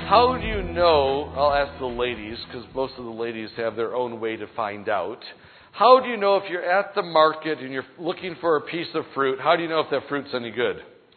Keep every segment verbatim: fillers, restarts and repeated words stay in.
How do you know, I'll ask the ladies, because most of the ladies have their own way to find out. How do you know if you're at the market and you're looking for a piece of fruit, how do you know if that fruit's any good?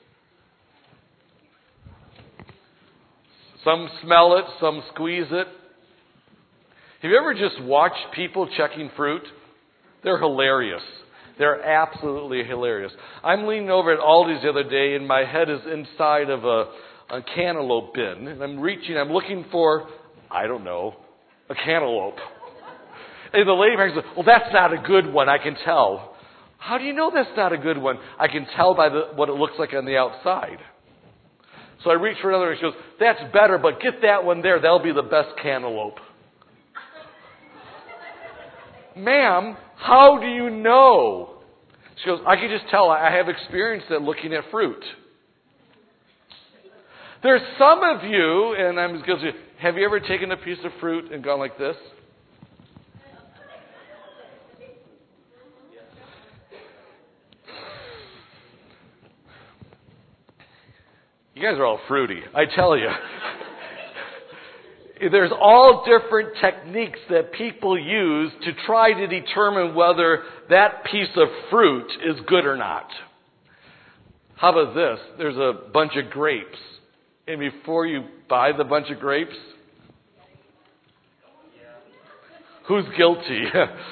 Some smell it, some squeeze it. Have you ever just watched people checking fruit? They're hilarious. They're absolutely hilarious. I'm leaning over at Aldi's the other day and my head is inside of a, a cantaloupe bin. And I'm reaching, I'm looking for, I don't know, a cantaloupe. And the lady says, well, that's not a good one, I can tell. How do you know that's not a good one? I can tell by the, what it looks like on the outside. So I reach for another and she goes, that's better, but get that one there. That'll be the best cantaloupe. Ma'am, how do you know? She goes, I can just tell. I have experience at looking at fruit. There's some of you, and I'm just going to say, have you ever taken a piece of fruit and gone like this? You guys are all fruity, I tell you. There's all different techniques that people use to try to determine whether that piece of fruit is good or not. How about this? There's a bunch of grapes. And before you buy the bunch of grapes, who's guilty?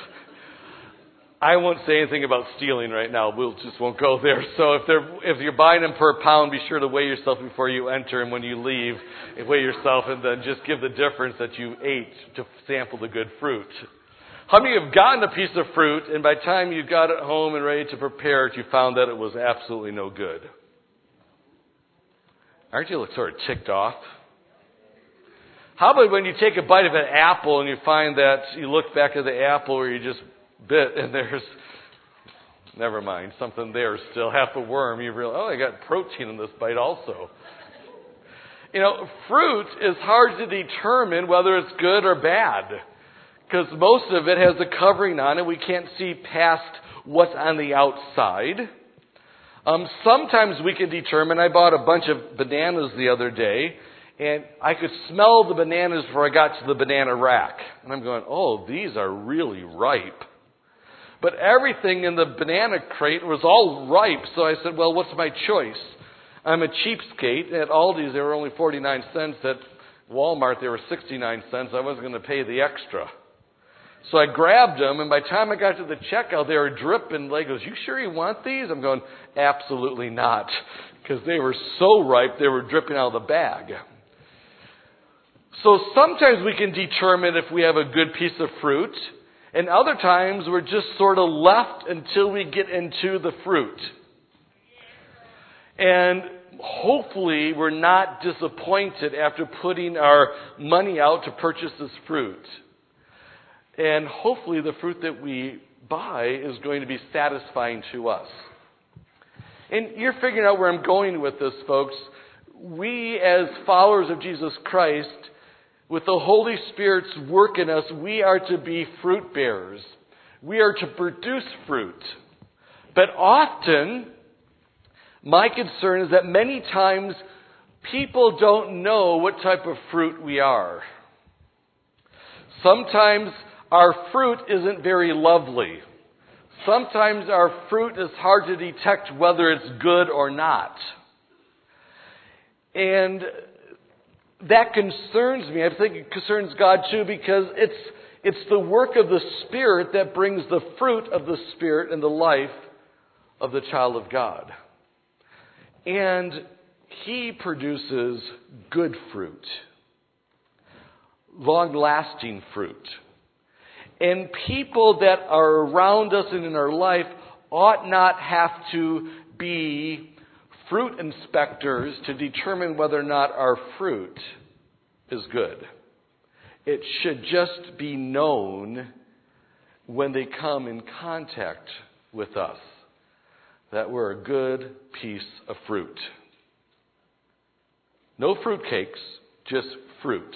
I won't say anything about stealing right now. We'll just won't go there. So if they're if you're buying them per pound, be sure to weigh yourself before you enter, and when you leave, weigh yourself, and then just give the difference that you ate to sample the good fruit. How many have gotten a piece of fruit, and by the time you got it home and ready to prepare it, you found that it was absolutely no good? Aren't you sort of ticked off? How about when you take a bite of an apple and you find that you look back at the apple where you just bit and there's, never mind, something there still, half a worm. You realize, oh, I got protein in this bite also. You know, fruit is hard to determine whether it's good or bad because most of it has a covering on it. We can't see past what's on the outside. Um, sometimes we can determine, I bought a bunch of bananas the other day, and I could smell the bananas before I got to the banana rack. And I'm going, oh, these are really ripe. But everything in the banana crate was all ripe, so I said, well, what's my choice? I'm a cheapskate. At Aldi's, they were only forty-nine cents. At Walmart, they were sixty-nine cents. I wasn't going to pay the extra. So I grabbed them, and by the time I got to the checkout, they were dripping. He goes, you sure you want these? I'm going, absolutely not, because they were so ripe, they were dripping out of the bag. So sometimes we can determine if we have a good piece of fruit, and other times we're just sort of left until we get into the fruit. And hopefully we're not disappointed after putting our money out to purchase this fruit. And hopefully the fruit that we buy is going to be satisfying to us. And you're figuring out where I'm going with this, folks. We, as followers of Jesus Christ, with the Holy Spirit's work in us, we are to be fruit bearers. We are to produce fruit. But often, my concern is that many times people don't know what type of fruit we are. Sometimes our fruit isn't very lovely. Sometimes our fruit is hard to detect whether it's good or not. And that concerns me. I think it concerns God too, because it's it's the work of the Spirit that brings the fruit of the Spirit in the life of the child of God. And He produces good fruit, long-lasting fruit. And people that are around us and in our life ought not have to be fruit inspectors to determine whether or not our fruit is good. It should just be known when they come in contact with us that we're a good piece of fruit. No fruitcakes, just fruit.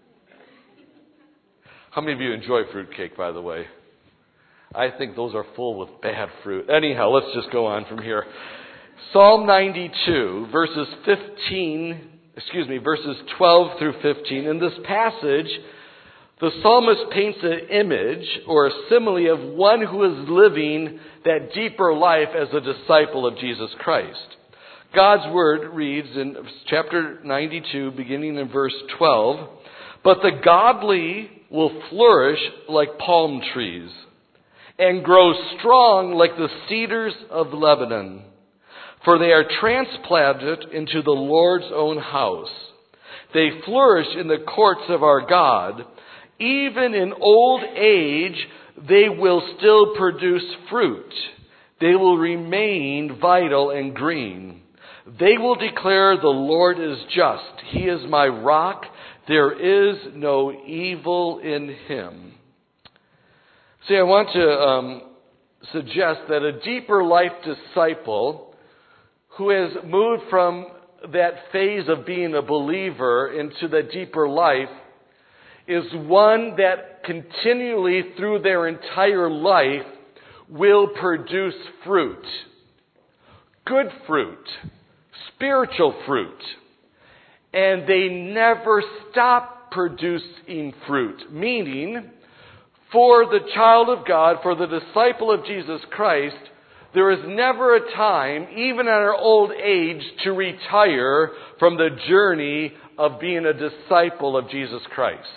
How many of you enjoy fruitcake, by the way? I think those are full with bad fruit. Anyhow, let's just go on from here. Psalm ninety-two, verses fifteen excuse me, verses twelve through fifteen. In this passage, the psalmist paints an image or a simile of one who is living that deeper life as a disciple of Jesus Christ. God's word reads in chapter ninety-two, beginning in verse twelve, "But the godly will flourish like palm trees and grow strong like the cedars of Lebanon, for they are transplanted into the Lord's own house. They flourish in the courts of our God. Even in old age, they will still produce fruit. They will remain vital and green. They will declare, 'The Lord is just. He is my rock. There is no evil in him.'" See, I want to um, suggest that a deeper life disciple who has moved from that phase of being a believer into the deeper life is one that continually through their entire life will produce fruit. Good fruit. Spiritual fruit. And they never stop producing fruit. Meaning, for the child of God, for the disciple of Jesus Christ, there is never a time, even at our old age, to retire from the journey of being a disciple of Jesus Christ.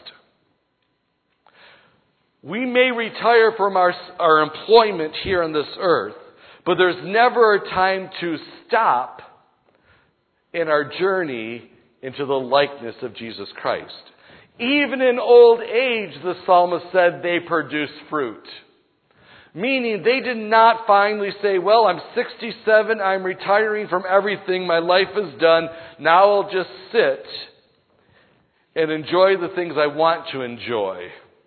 We may retire from our, our employment here on this earth, but there's never a time to stop in our journey into the likeness of Jesus Christ. Even in old age, the psalmist said they produce fruit. Meaning they did not finally say, well, I'm sixty-seven, I'm retiring from everything, my life is done, now I'll just sit and enjoy the things I want to enjoy.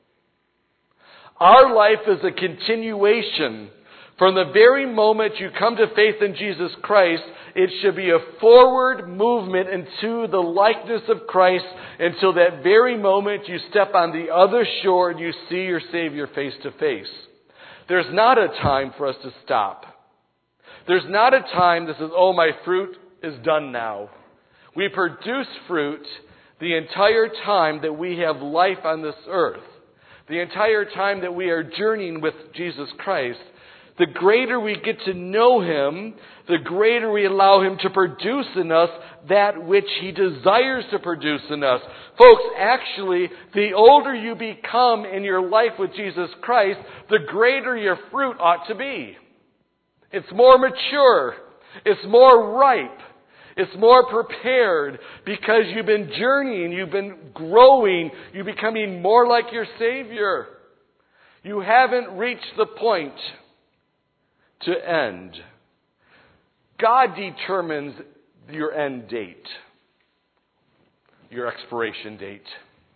Our life is a continuation. From the very moment you come to faith in Jesus Christ, it should be a forward movement into the likeness of Christ until that very moment you step on the other shore and you see your Savior face to face. There's not a time for us to stop. There's not a time that says, oh, my fruit is done now. We produce fruit the entire time that we have life on this earth. The entire time that we are journeying with Jesus Christ. The greater we get to know Him, the greater we allow Him to produce in us that which He desires to produce in us. Folks, actually, the older you become in your life with Jesus Christ, the greater your fruit ought to be. It's more mature. It's more ripe. It's more prepared because you've been journeying, you've been growing, you're becoming more like your Savior. You haven't reached the point to end. God determines your end date, your expiration date.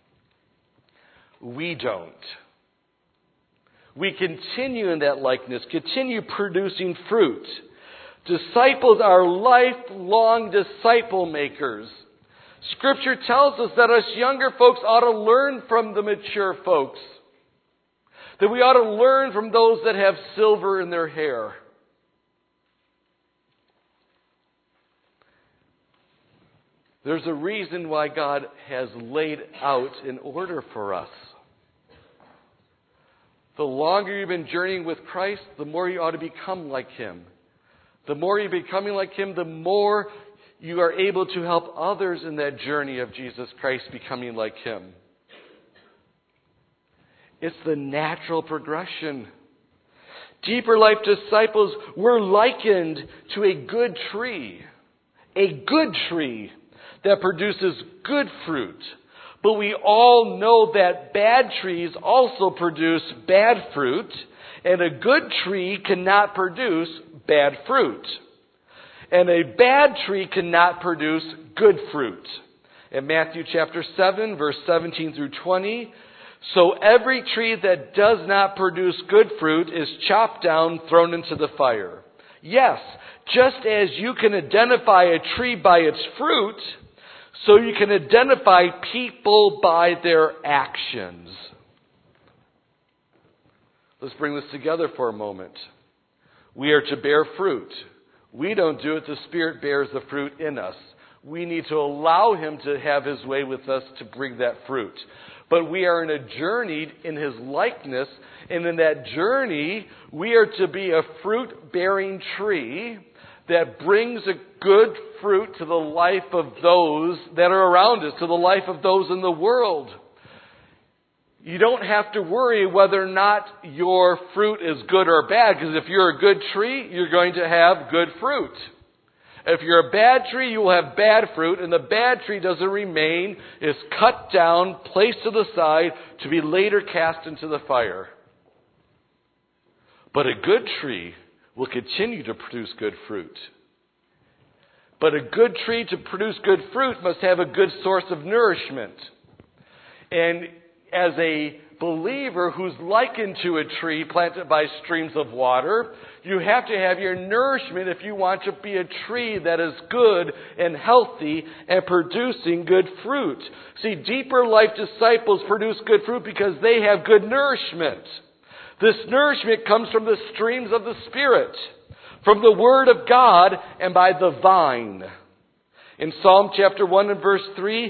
We don't. We continue in that likeness, continue producing fruit. Disciples are lifelong disciple makers. Scripture tells us that us younger folks ought to learn from the mature folks. That we ought to learn from those that have silver in their hair. There's a reason why God has laid out an order for us. The longer you've been journeying with Christ, the more you ought to become like Him. The more you're becoming like Him, the more you are able to help others in that journey of Jesus Christ becoming like Him. It's the natural progression. Deeper life disciples were likened to a good tree. A good tree that produces good fruit. But we all know that bad trees also produce bad fruit. And a good tree cannot produce bad fruit. And a bad tree cannot produce good fruit. In Matthew chapter seven, verse seventeen through twenty, so every tree that does not produce good fruit is chopped down, thrown into the fire. Yes, just as you can identify a tree by its fruit, so you can identify people by their actions. Let's bring this together for a moment. We are to bear fruit. We don't do it. The Spirit bears the fruit in us. we need to allow Him to have His way with us to bring that fruit. But we are in a journey in His likeness, and in that journey, we are to be a fruit-bearing tree that brings a good fruit to the life of those that are around us, to the life of those in the world. You don't have to worry whether or not your fruit is good or bad, because if you're a good tree, you're going to have good fruit. If you're a bad tree, you will have bad fruit, and the bad tree doesn't remain, is cut down, placed to the side, to be later cast into the fire. But a good tree will continue to produce good fruit. But a good tree to produce good fruit must have a good source of nourishment. And as a believer who's likened to a tree planted by streams of water, you have to have your nourishment if you want to be a tree that is good and healthy and producing good fruit. See, deeper life disciples produce good fruit because they have good nourishment. This nourishment comes from the streams of the Spirit, from the Word of God, and by the vine. In Psalm chapter one and verse three,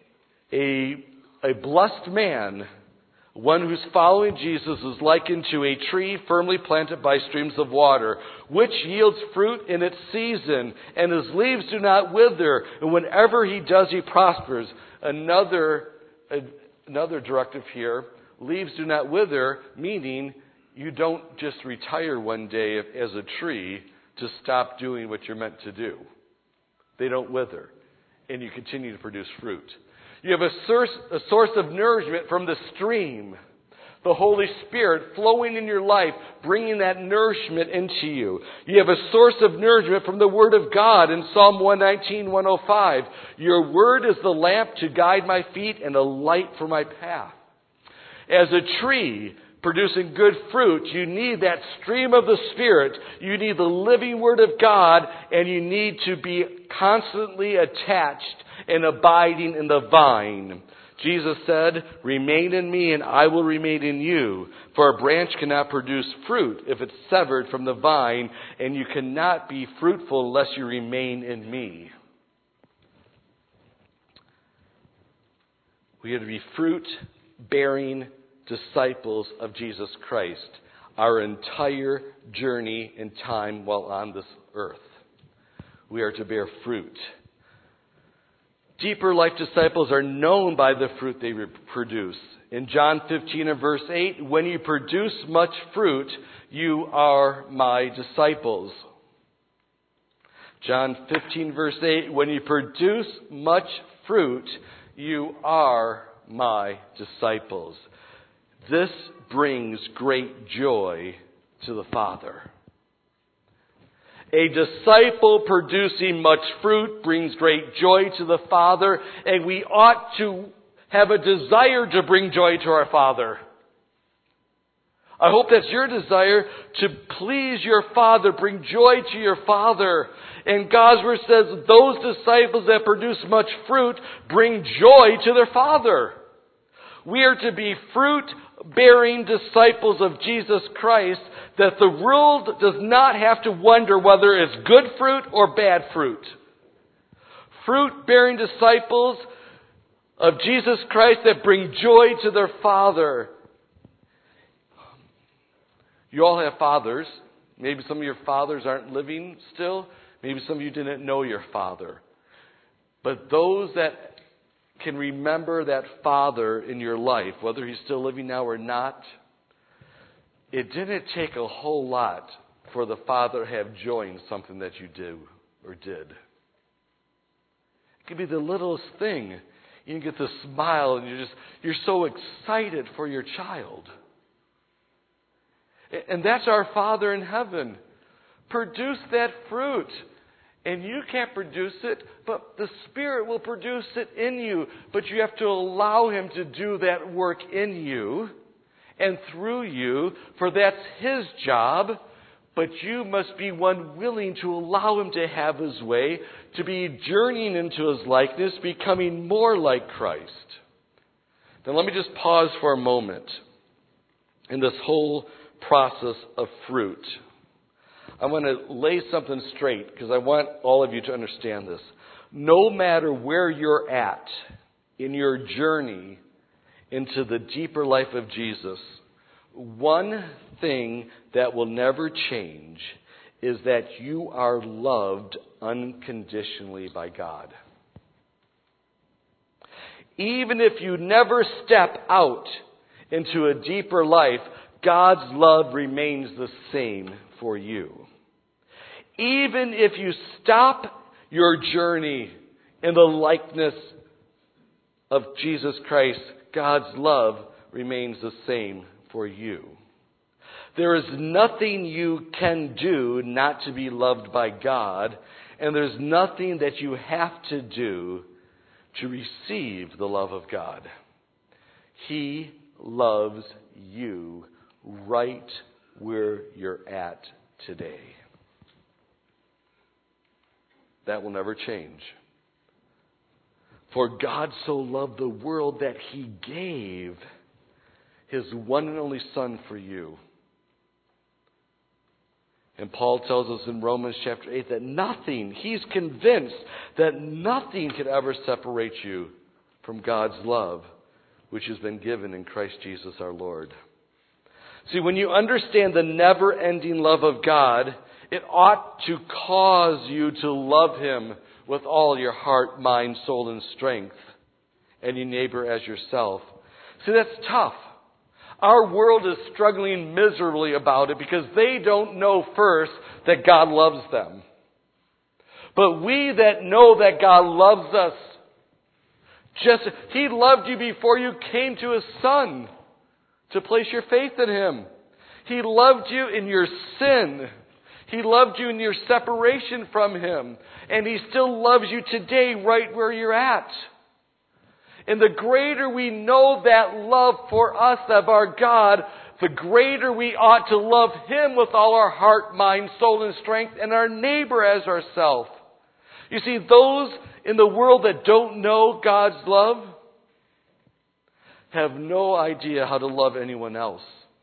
a, a blessed man, one who's following Jesus, is likened to a tree firmly planted by streams of water, which yields fruit in its season, and his leaves do not wither, and whenever he does, he prospers. Another, another directive here, leaves do not wither, meaning you don't just retire one day as a tree to stop doing what you're meant to do. They don't wither, and you continue to produce fruit. You have a source, a source of nourishment from the stream, the Holy Spirit flowing in your life, bringing that nourishment into you. You have a source of nourishment from the Word of God in Psalm one nineteen, one oh five. Your Word is the lamp to guide my feet and a light for my path. As a tree producing good fruit, you need that stream of the Spirit. You need the living Word of God, and you need to be constantly attached and abiding in the vine. Jesus said, "Remain in me and I will remain in you. For a branch cannot produce fruit if it's severed from the vine, and you cannot be fruitful unless you remain in me." We are to be fruit-bearing disciples of Jesus Christ our entire journey in time while on this earth. We are to bear fruit. Deeper life disciples are known by the fruit they produce. In John fifteen and verse eight, when you produce much fruit, you are my disciples. John fifteen verse eight, when you produce much fruit, you are my disciples. This brings great joy to the Father. A disciple producing much fruit brings great joy to the Father, and we ought to have a desire to bring joy to our Father. I hope that's your desire, to please your Father, bring joy to your Father. And God's Word says those disciples that produce much fruit bring joy to their Father. We are to be fruit-bearing disciples of Jesus Christ, that the world does not have to wonder whether it's good fruit or bad fruit. Fruit-bearing disciples of Jesus Christ that bring joy to their Father. You all have fathers. Maybe some of your fathers aren't living still. Maybe some of you didn't know your father. But those that can remember that father in your life, whether he's still living now or not, it didn't take a whole lot for the father to have joy in something that you do or did. It could be the littlest thing. You get the smile and you're just, you're so excited for your child. And that's our Father in heaven. Produce that fruit. And you can't produce it, but the Spirit will produce it in you. But you have to allow Him to do that work in you and through you, for that's His job. But you must be one willing to allow Him to have His way, to be journeying into His likeness, becoming more like Christ. Now let me just pause for a moment in this whole process of fruit. I want to lay something straight because I want all of you to understand this. No matter where you're at in your journey into the deeper life of Jesus, one thing that will never change is that you are loved unconditionally by God. Even if you never step out into a deeper life, God's love remains the same for you. Even if you stop your journey in the likeness of Jesus Christ, God's love remains the same for you. There is nothing you can do not to be loved by God, and there's nothing that you have to do to receive the love of God. He loves you right where you're at today. That will never change. For God so loved the world that He gave His one and only Son for you. And Paul tells us in Romans chapter eight that nothing, he's convinced that nothing could ever separate you from God's love, which has been given in Christ Jesus our Lord. See, when you understand the never-ending love of God, it ought to cause you to love Him with all your heart, mind, soul, and strength, and your neighbor as yourself. See, that's tough. Our world is struggling miserably about it because they don't know first that God loves them. But we that know that God loves us, just He loved you before you came to His Son to place your faith in Him. He loved you in your sin. He loved you in your separation from Him. And He still loves you today right where you're at. And the greater we know that love for us of our God, the greater we ought to love Him with all our heart, mind, soul, and strength, and our neighbor as ourselves. You see, those in the world that don't know God's love have no idea how to love anyone else.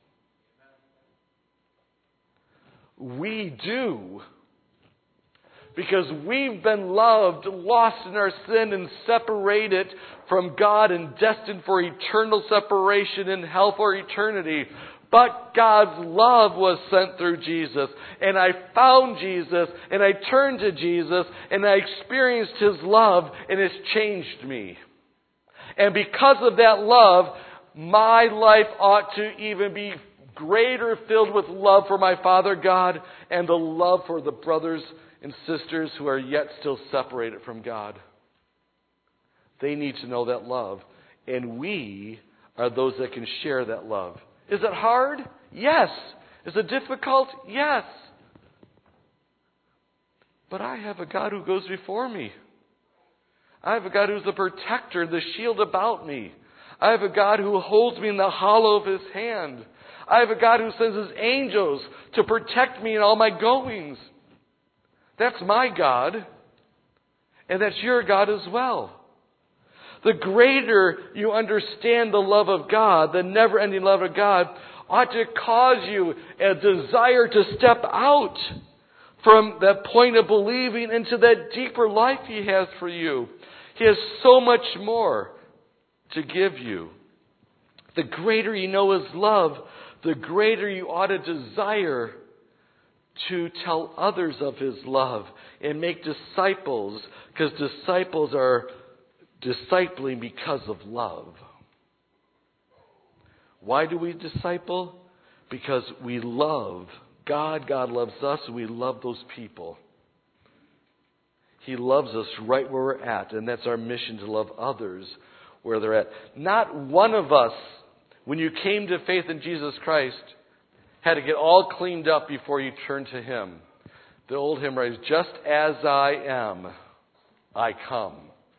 We do. Because we've been loved, lost in our sin, and separated from God and destined for eternal separation in hell for eternity. But God's love was sent through Jesus. And I found Jesus, and I turned to Jesus, and I experienced His love, and it's changed me. And because of that love, my life ought to even be greater, filled with love for my Father God and the love for the brothers and sisters who are yet still separated from God. They need to know that love. And we are those that can share that love. Is it hard? Yes. Is it difficult? Yes. But I have a God who goes before me. I have a God who's the protector, the shield about me. I have a God who holds me in the hollow of His hand. I have a God who sends His angels to protect me in all my goings. That's my God. And that's your God as well. The greater you understand the love of God, the never-ending love of God, ought to cause you a desire to step out from that point of believing into that deeper life He has for you. He has so much more to give you. The greater you know His love, the greater you ought to desire to tell others of His love and make disciples, because disciples are discipling because of love. Why do we disciple? Because we love God. God loves us. We love those people. He loves us right where we're at, and that's our mission, to love others where they're at. Not one of us, when you came to faith in Jesus Christ, had to get all cleaned up before you turned to Him. The old hymn writes, just as I am, I come.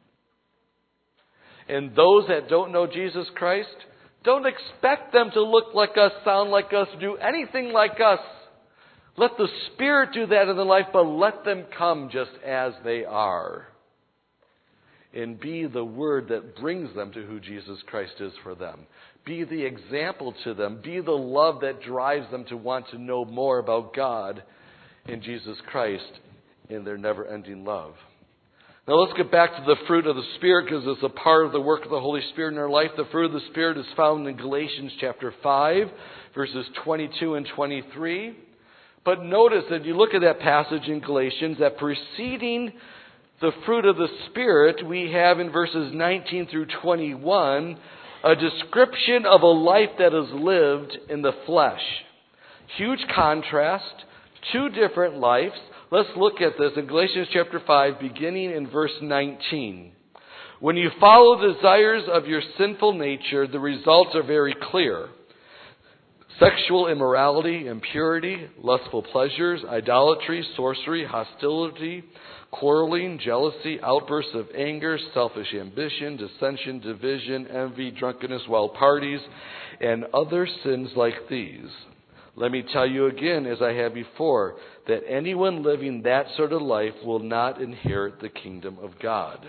And those that don't know Jesus Christ, don't expect them to look like us, sound like us, do anything like us. Let the Spirit do that in their life, but let them come just as they are. And be the word that brings them to who Jesus Christ is for them. Be the example to them. Be the love that drives them to want to know more about God and Jesus Christ in their never-ending love. Now let's get back to the fruit of the Spirit, because it's a part of the work of the Holy Spirit in our life. The fruit of the Spirit is found in Galatians chapter five, verses twenty-two and twenty-three. But notice that you look at that passage in Galatians, that preceding the fruit of the Spirit, we have in verses nineteen through twenty-one, a description of a life that is lived in the flesh. Huge contrast, two different lives. Let's look at this in Galatians chapter five, beginning in verse nineteen. When you follow the desires of your sinful nature, the results are very clear. Sexual immorality, impurity, lustful pleasures, idolatry, sorcery, hostility, quarreling, jealousy, outbursts of anger, selfish ambition, dissension, division, envy, drunkenness, wild parties, and other sins like these. Let me tell you again, as I have before, that anyone living that sort of life will not inherit the kingdom of God.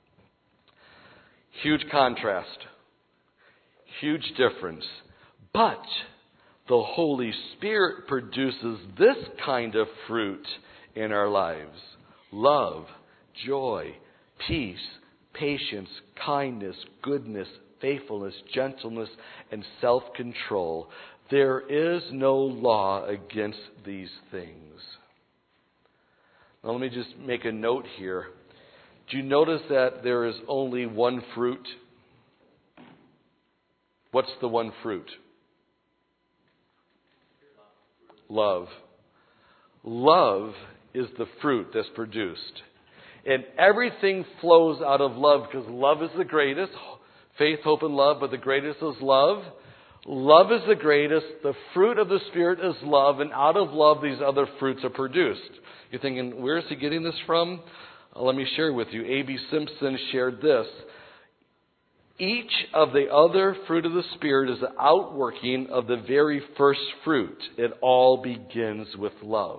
Huge contrast. Huge difference. But the Holy Spirit produces this kind of fruit in our lives. Love, joy, peace, patience, kindness, goodness, faithfulness, gentleness, and self-control. There is no law against these things. Now let me just make a note here. Do you notice that there is only one fruit? What's the one fruit? Love. Love is the fruit that's produced. And everything flows out of love, because love is the greatest. Faith, hope, and love, but the greatest is love. Love is the greatest. The fruit of the Spirit is love, and out of love these other fruits are produced. You're thinking, where is he getting this from? Uh, let me share with you. A B Simpson shared this. Each of the other fruit of the Spirit is the outworking of the very first fruit. It all begins with love.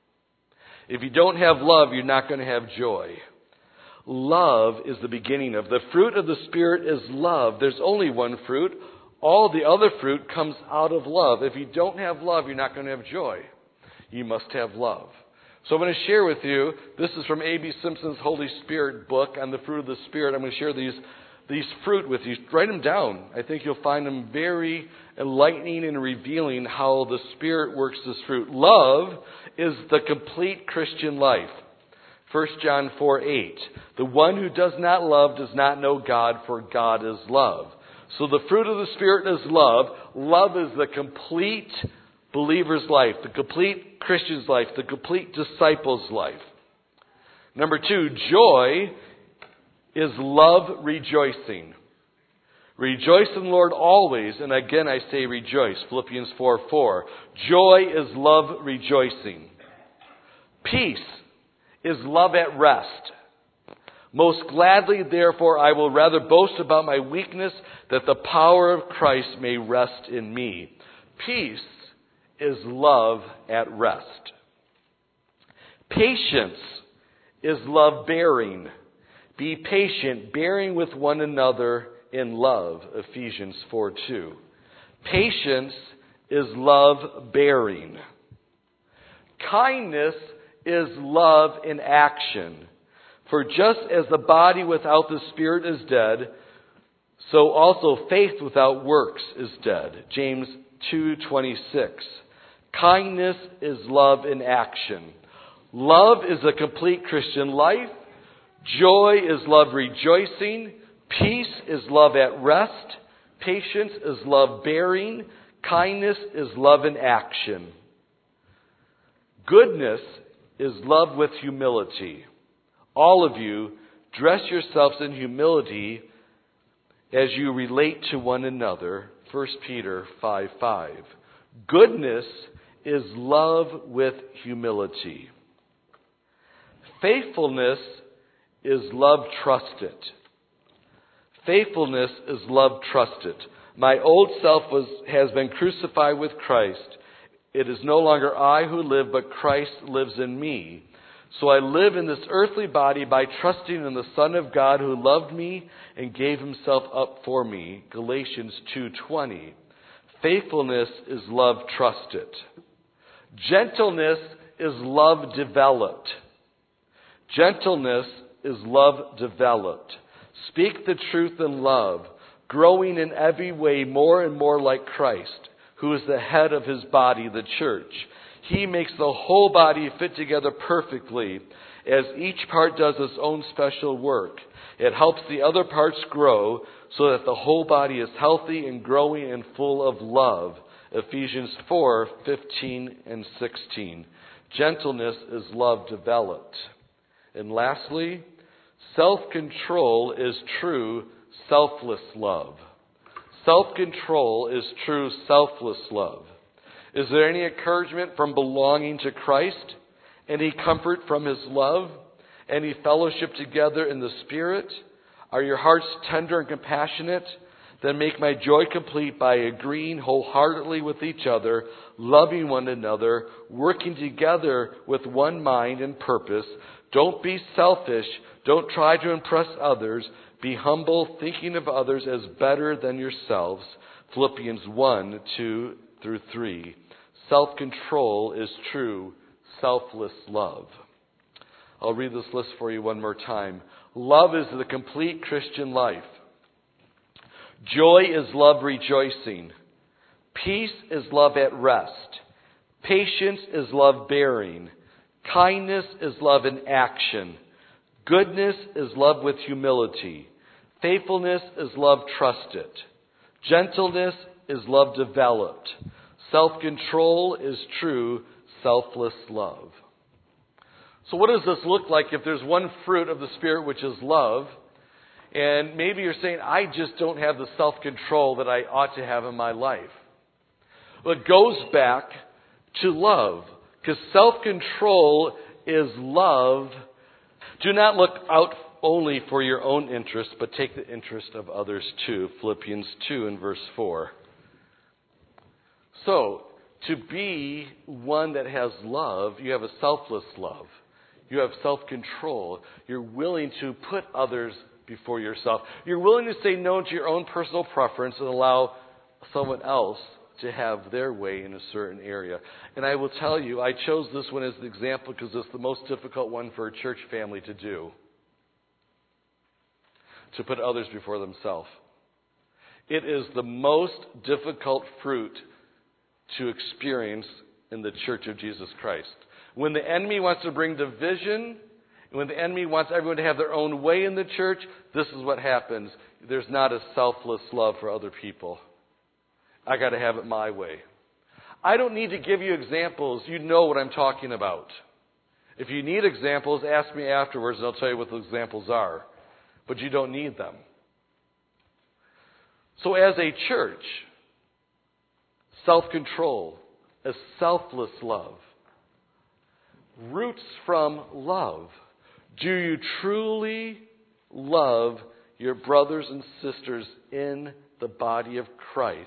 If you don't have love, you're not going to have joy. Love is the beginning of. The fruit of the Spirit is love. There's only one fruit. All the other fruit comes out of love. If you don't have love, you're not going to have joy. You must have love. So I'm going to share with you, this is from A B Simpson's Holy Spirit book on the fruit of the Spirit. I'm going to share these, these fruit with you. Write them down. I think you'll find them very enlightening and revealing how the Spirit works this fruit. Love is the complete Christian life. First John four eight. The one who does not love does not know God, for God is love. So the fruit of the Spirit is love. Love is the complete believer's life, the complete Christian's life, the complete disciple's life. Number two, joy is love rejoicing. Rejoice in the Lord always, and again I say rejoice. Philippians four four. Joy is love rejoicing. Peace is love at rest. Most gladly, therefore, I will rather boast about my weakness, that the power of Christ may rest in me. Peace is love at rest. Patience is love bearing. Be patient, bearing with one another in love. Ephesians four two. Patience is love bearing. Kindness is love in action. For just as the body without the Spirit is dead, so also faith without works is dead. James two twenty-six. Kindness is love in action. Love is a complete Christian life. Joy is love rejoicing. Peace is love at rest. Patience is love bearing. Kindness is love in action. Goodness is love with humility. All of you, dress yourselves in humility as you relate to one another. First Peter five five. Goodness is love with humility. Faithfulness is love trusted. Faithfulness is love trusted. My old self was, has been crucified with Christ. It is no longer I who live, but Christ lives in me. So I live in this earthly body by trusting in the Son of God who loved me and gave himself up for me. Galatians two twenty. Faithfulness is love trusted. Gentleness is love developed. Gentleness is love developed. Speak the truth in love, growing in every way more and more like Christ, who is the head of his body, the church. He makes the whole body fit together perfectly, as each part does its own special work. It helps the other parts grow so that the whole body is healthy and growing and full of love. Ephesians four, fifteen and sixteen. Gentleness is love developed. And lastly, self-control is true selfless love. Self-control is true selfless love. Is there any encouragement from belonging to Christ? Any comfort from his love? Any fellowship together in the Spirit? Are your hearts tender and compassionate? Then make my joy complete by agreeing wholeheartedly with each other, loving one another, working together with one mind and purpose. Don't be selfish. Don't try to impress others. Be humble, thinking of others as better than yourselves. Philippians one, two through three. Self-control is true selfless love. I'll read this list for you one more time. Love is the complete Christian life. Joy is love rejoicing. Peace is love at rest. Patience is love bearing. Kindness is love in action. Goodness is love with humility. Faithfulness is love trusted. Gentleness is love developed. Self-control is true selfless love. So what does this look like if there's one fruit of the Spirit, which is love, and maybe you're saying, I just don't have the self-control that I ought to have in my life? Well, it goes back to love, because self-control is love. Do not look out only for your own interest, but take the interest of others too. Philippians two and verse four. So, to be one that has love, you have a selfless love. You have self-control. You're willing to put others before yourself. You're willing to say no to your own personal preference and allow someone else to have their way in a certain area. And I will tell you, I chose this one as an example because it's the most difficult one for a church family to do. To put others before themselves. It is the most difficult fruit to experience in the Church of Jesus Christ. When the enemy wants to bring division, when the enemy wants everyone to have their own way in the church, this is what happens. There's not a selfless love for other people. I got to have it my way. I don't need to give you examples. You know what I'm talking about. If you need examples, ask me afterwards and I'll tell you what the examples are. But you don't need them. So as a church, self-control, a selfless love, roots from love. Do you truly love your brothers and sisters in the body of Christ?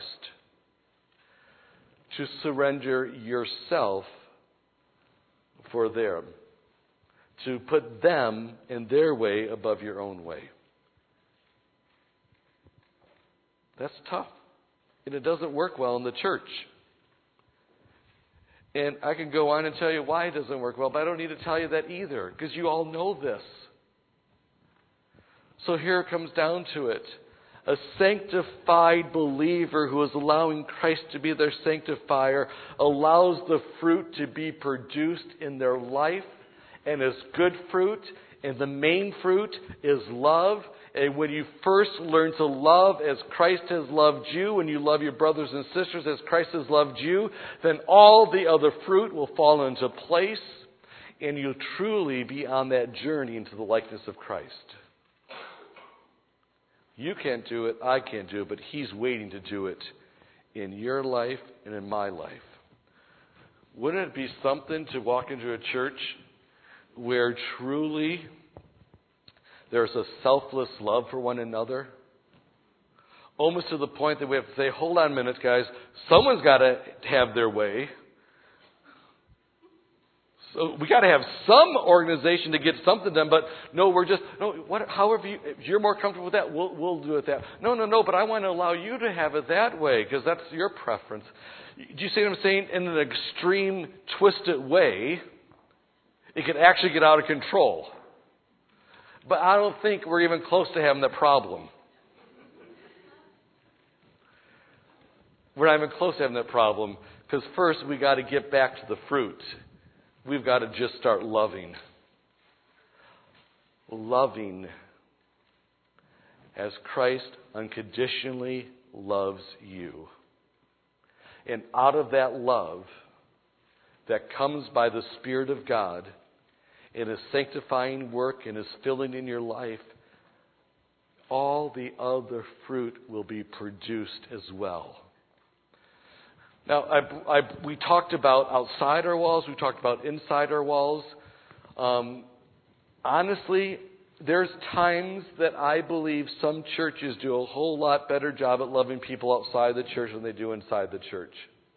To surrender yourself for them. To put them in their way above your own way. That's tough. And it doesn't work well in the church. And I can go on and tell you why it doesn't work well, but I don't need to tell you that either, because you all know this. So here it comes down to it. A sanctified believer who is allowing Christ to be their sanctifier allows the fruit to be produced in their life, and is good fruit, and the main fruit is love. And when you first learn to love as Christ has loved you, and you love your brothers and sisters as Christ has loved you, then all the other fruit will fall into place, and you'll truly be on that journey into the likeness of Christ. You can't do it, I can't do it, but He's waiting to do it in your life and in my life. Wouldn't it be something to walk into a church where truly there's a selfless love for one another? Almost to the point that we have to say, hold on a minute, guys. Someone's got to have their way. So we got to have some organization to get something done. But no, we're just, no, what, however you, if you're more comfortable with that, we'll, we'll do it that. No, no, no, but I want to allow you to have it that way because that's your preference. Do you see what I'm saying? In an extreme, twisted way, it can actually get out of control. But I don't think we're even close to having that problem. We're not even close to having that problem because first we got to get back to the fruit. We've got to just start loving. Loving as Christ unconditionally loves you. And out of that love that comes by the Spirit of God in His sanctifying work and His filling in your life, all the other fruit will be produced as well. Now, I, I, we talked about outside our walls. We talked about inside our walls. Um, honestly, there's times that I believe some churches do a whole lot better job at loving people outside the church than they do inside the church.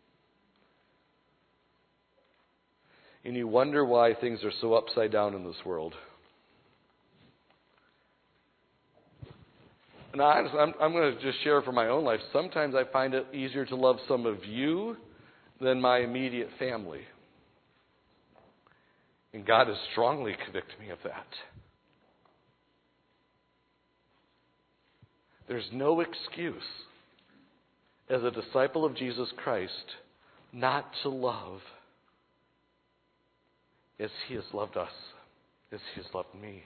And you wonder why things are so upside down in this world. And honestly, I'm, I'm going to just share from my own life. Sometimes I find it easier to love some of you than my immediate family. And God has strongly convicted me of that. There's no excuse as a disciple of Jesus Christ not to love as He has loved us, as He has loved me.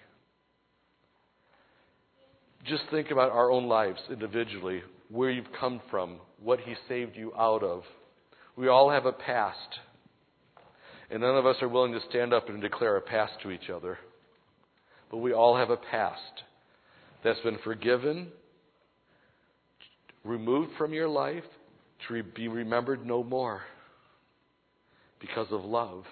Just think about our own lives individually, where you've come from, what He saved you out of. We all have a past. And none of us are willing to stand up and declare a past to each other. But we all have a past that's been forgiven, removed from your life, to be remembered no more because of love.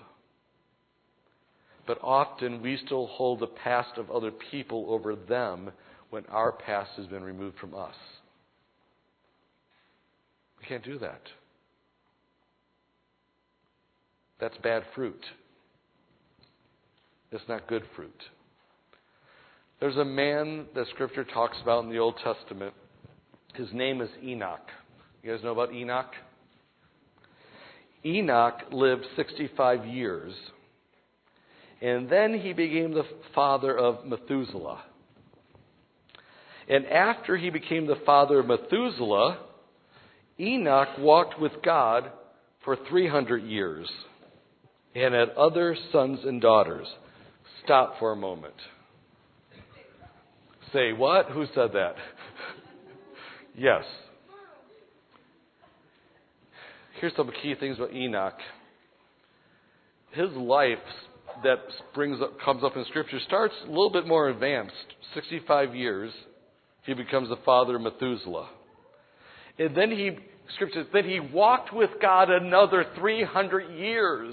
But often we still hold the past of other people over them when our past has been removed from us. We can't do that. That's bad fruit. It's not good fruit. There's a man that Scripture talks about in the Old Testament. His name is Enoch. You guys know about Enoch? Enoch lived sixty-five years. And then he became the father of Methuselah. And after he became the father of Methuselah, Enoch walked with God for three hundred years and had other sons and daughters. Stop for a moment. Say what? Who said that? Yes. Here's some key things about Enoch. His life that springs up, comes up in Scripture starts a little bit more advanced. sixty-five years, he becomes the father of Methuselah. And then he, Scripture says, then he walked with God another three hundred years.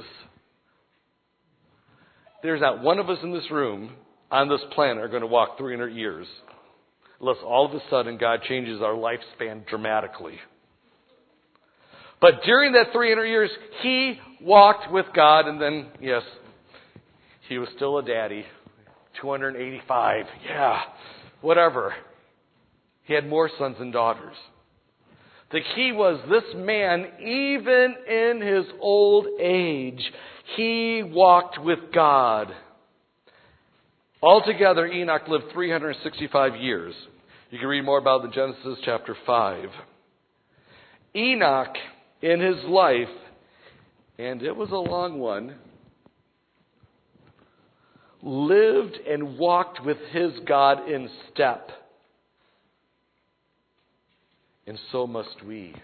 There's not one of us in this room on this planet are going to walk three hundred years. Unless all of a sudden God changes our lifespan dramatically. But during that three hundred years, he walked with God, and then, yes, he was still a daddy. two hundred eighty-five, yeah, whatever. He had more sons and daughters. The key was this man, even in his old age, he walked with God. Altogether, Enoch lived three hundred sixty-five years. You can read more about it in Genesis chapter five. Enoch, in his life, and it was a long one, lived and walked with his God in step. And so must we.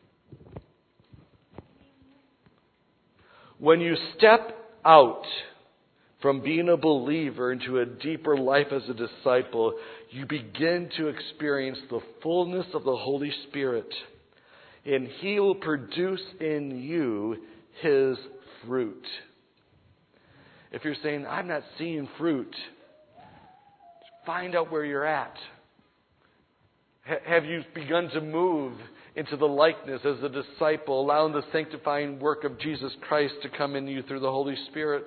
When you step out from being a believer into a deeper life as a disciple, you begin to experience the fullness of the Holy Spirit. And He will produce in you His fruit. If you're saying, I'm not seeing fruit, find out where you're at. H- have you begun to move into the likeness as a disciple, allowing the sanctifying work of Jesus Christ to come in you through the Holy Spirit?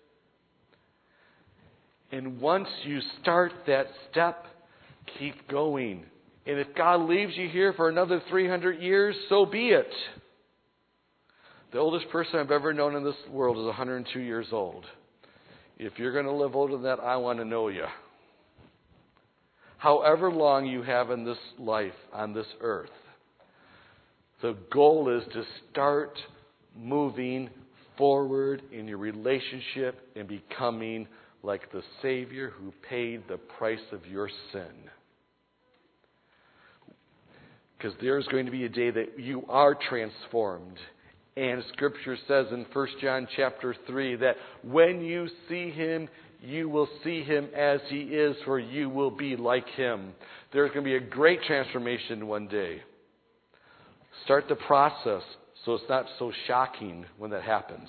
And once you start that step, keep going. And if God leaves you here for another three hundred years, so be it. The oldest person I've ever known in this world is one hundred two years old. If you're going to live older than that, I want to know you. however long you have in this life, on this earth. The goal is to start moving forward in your relationship and becoming like the Savior who paid the price of your sin. Because there's going to be a day that you are transformed. And Scripture says in First John chapter three that when you see Him, you will see Him as He is, for you will be like Him. There's going to be a great transformation one day. Start the process so it's not so shocking when that happens.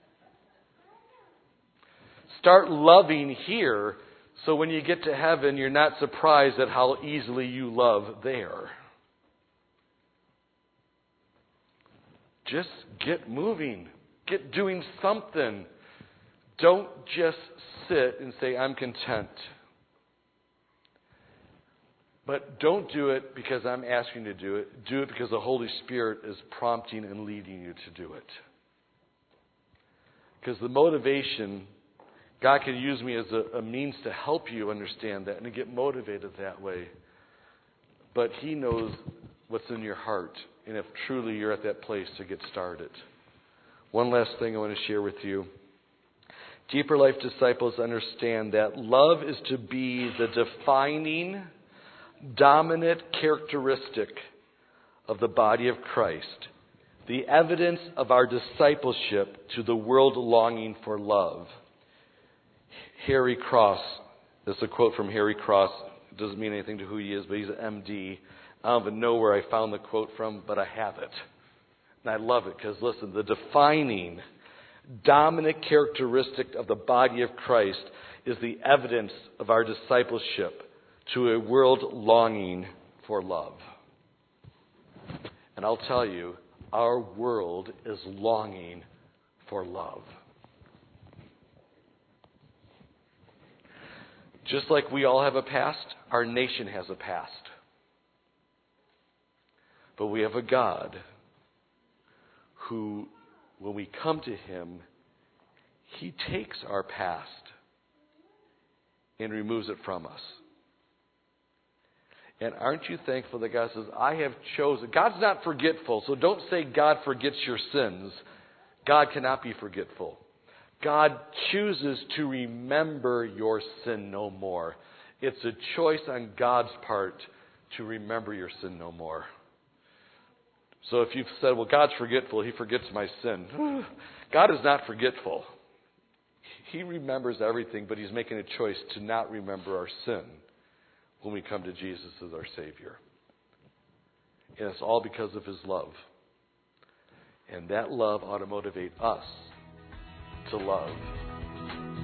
Start loving here so when you get to heaven, you're not surprised at how easily you love there. Just get moving. Get doing something. Don't just sit and say, I'm content. But don't do it because I'm asking you to do it. Do it because the Holy Spirit is prompting and leading you to do it. Because the motivation, God can use me as a, a means to help you understand that and to get motivated that way. But He knows what's in your heart. And if truly you're at that place to get started. One last thing I want to share with you. Deeper Life disciples understand that love is to be the defining, dominant characteristic of the body of Christ. The evidence of our discipleship to the world longing for love. Harry Cross, this is a quote from Harry Cross. It doesn't mean anything to who he is, but he's an M D. I don't even know where I found the quote from, but I have it. And I love it because, listen, the defining, dominant characteristic of the body of Christ is the evidence of our discipleship to a world longing for love. And I'll tell you, our world is longing for love. Just like we all have a past, our nation has a past. But we have a God who, when we come to Him, He takes our past and removes it from us. And aren't you thankful that God says, I have chosen. God's not forgetful, so don't say God forgets your sins. God cannot be forgetful. God chooses to remember your sin no more. It's a choice on God's part to remember your sin no more. So if you've said, well, God's forgetful, He forgets my sin. God is not forgetful. He remembers everything, but He's making a choice to not remember our sin when we come to Jesus as our Savior. And it's all because of His love. And that love ought to motivate us to love